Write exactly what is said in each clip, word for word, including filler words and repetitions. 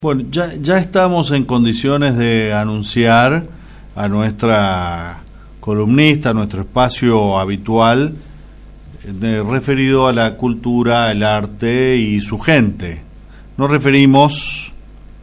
Bueno, ya, ya estamos en condiciones de anunciar a nuestra columnista, a nuestro espacio habitual, de, referido a la cultura, el arte y su gente. Nos referimos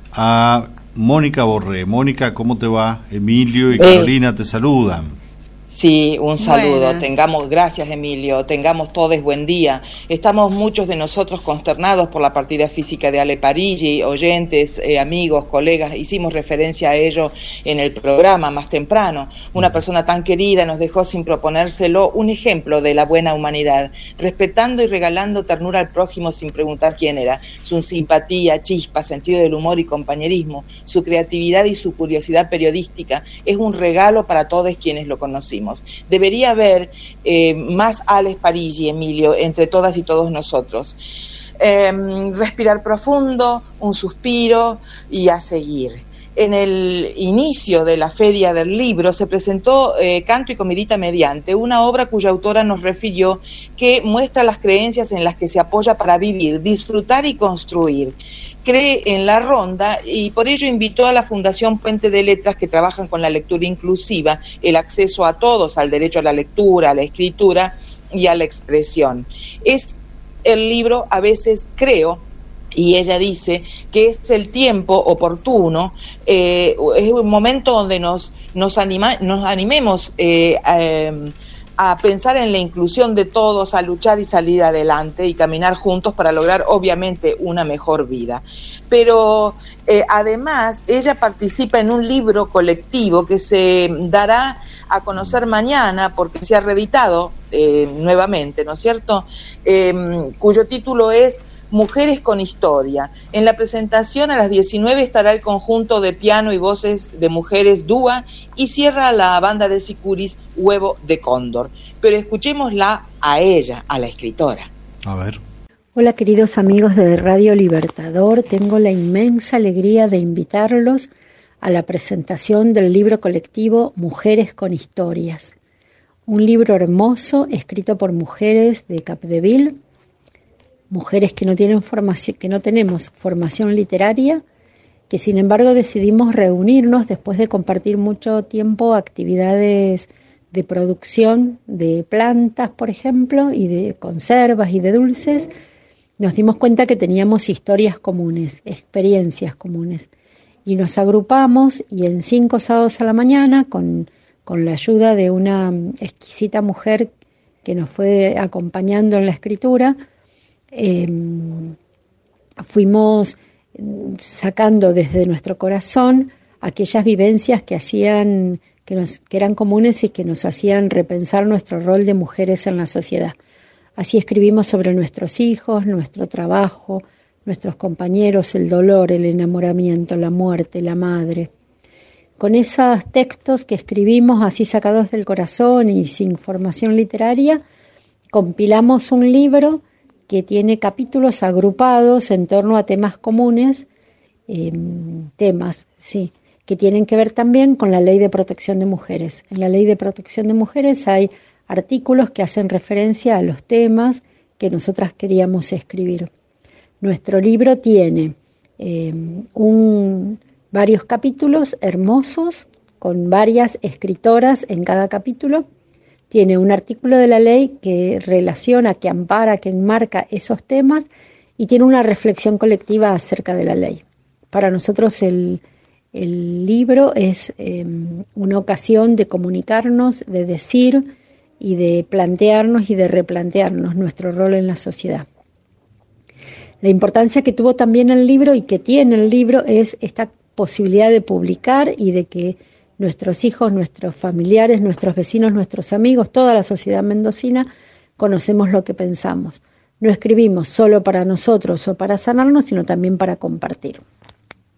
a Mónica Borré. Mónica, ¿cómo te va? Emilio y Eh, Carolina te saludan. Sí, un saludo. Buenas. Tengamos, gracias Emilio, tengamos todos buen día. Estamos muchos de nosotros consternados por la partida física de Ale Parigi, oyentes, eh, amigos, colegas, hicimos referencia a ello en el programa más temprano. Una persona tan querida nos dejó sin proponérselo, un ejemplo de la buena humanidad, respetando y regalando ternura al prójimo sin preguntar quién era. Su simpatía, chispa, sentido del humor y compañerismo, su creatividad y su curiosidad periodística es un regalo para todos quienes lo conocimos. Debería haber eh, más Ales Parigi, Emilio, entre todas y todos nosotros. Eh, respirar profundo, un suspiro y a seguir. En el inicio de la Feria del Libro se presentó eh, Canto y Comidita Mediante, una obra cuya autora nos refirió que muestra las creencias en las que se apoya para vivir, disfrutar y construir. Cree en la ronda y por ello invitó a la Fundación Puente de Letras, que trabajan con la lectura inclusiva, el acceso a todos al derecho a la lectura, a la escritura y a la expresión. Es el libro, a veces creo, y ella dice que es el tiempo oportuno, eh, es un momento donde nos, nos, anima, nos animemos eh, a, a pensar en la inclusión de todos, a luchar y salir adelante y caminar juntos para lograr obviamente una mejor vida. Pero eh, además ella participa en un libro colectivo que se dará a conocer mañana porque se ha reeditado eh, nuevamente, ¿no es cierto? Eh, cuyo título es Mujeres con Historia. En la presentación a las diecinueve estará el conjunto de piano y voces de mujeres Dúa y cierra la banda de sicuris Huevo de Cóndor. Pero escuchémosla a ella, a la escritora. A ver. Hola queridos amigos de Radio Libertador, tengo la inmensa alegría de invitarlos a la presentación del libro colectivo Mujeres con Historias. Un libro hermoso escrito por mujeres de Capdeville, mujeres que no tienen formación, que no tenemos formación literaria, que sin embargo decidimos reunirnos después de compartir mucho tiempo actividades de producción de plantas, por ejemplo, y de conservas y de dulces. Nos dimos cuenta que teníamos historias comunes, experiencias comunes, y nos agrupamos y en cinco sábados a la mañana, con, con la ayuda de una exquisita mujer que nos fue acompañando en la escritura, Eh, fuimos sacando desde nuestro corazón aquellas vivencias que hacían, que, nos, que eran comunes y que nos hacían repensar nuestro rol de mujeres en la sociedad. Así escribimos sobre nuestros hijos, nuestro trabajo, nuestros compañeros, el dolor, el enamoramiento, la muerte, la madre. Con esos textos que escribimos así sacados del corazón y sin formación literaria, compilamos un libro que tiene capítulos agrupados en torno a temas comunes, eh, temas, sí, que tienen que ver también con la Ley de Protección de Mujeres. En la Ley de Protección de Mujeres hay artículos que hacen referencia a los temas que nosotras queríamos escribir. Nuestro libro tiene eh, un, varios capítulos hermosos, con varias escritoras en cada capítulo. Tiene un artículo de la ley que relaciona, que ampara, que enmarca esos temas y tiene una reflexión colectiva acerca de la ley. Para nosotros el, el libro es eh, una ocasión de comunicarnos, de decir y de plantearnos y de replantearnos nuestro rol en la sociedad. La importancia que tuvo también el libro y que tiene el libro es esta posibilidad de publicar y de que nuestros hijos, nuestros familiares, nuestros vecinos, nuestros amigos, toda la sociedad mendocina, conocemos lo que pensamos. No escribimos solo para nosotros o para sanarnos, sino también para compartir.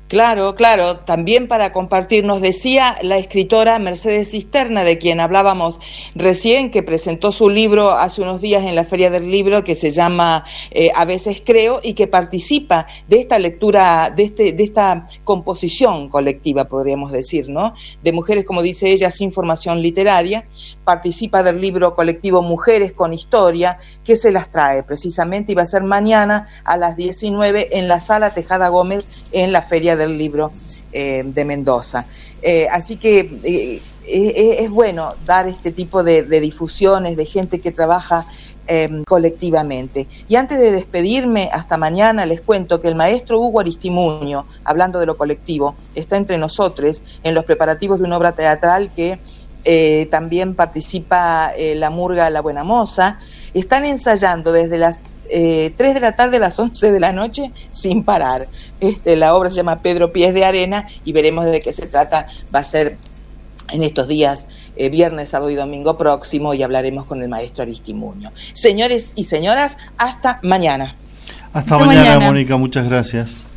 Claro, claro, también para compartir, nos decía la escritora Mercedes Cisterna, de quien hablábamos recién, que presentó su libro hace unos días en la Feria del Libro, que se llama eh, A veces creo, y que participa de esta lectura, de, este, de esta composición colectiva, podríamos decir, ¿no? De mujeres, como dice ella, sin formación literaria. Participa del libro colectivo Mujeres con Historia, que se las trae precisamente, y va a ser mañana a las diecinueve en la Sala Tejada Gómez, en la Feria del Libro eh, de Mendoza. Eh, así que eh, eh, es bueno dar este tipo de, de difusiones de gente que trabaja eh, colectivamente. Y antes de despedirme, hasta mañana, les cuento que el maestro Hugo Aristimuño, hablando de lo colectivo, está entre nosotros en los preparativos de una obra teatral que eh, también participa eh, la Murga La Buena Moza. Están ensayando desde las Eh, tres de la tarde a las once de la noche sin parar. Este, la obra se llama Pedro Pies de Arena y veremos de qué se trata. Va a ser en estos días, eh, viernes, sábado y domingo próximo, y hablaremos con el maestro Aristimuño. Señores y señoras, hasta mañana. Hasta, hasta mañana, mañana, Mónica, muchas gracias.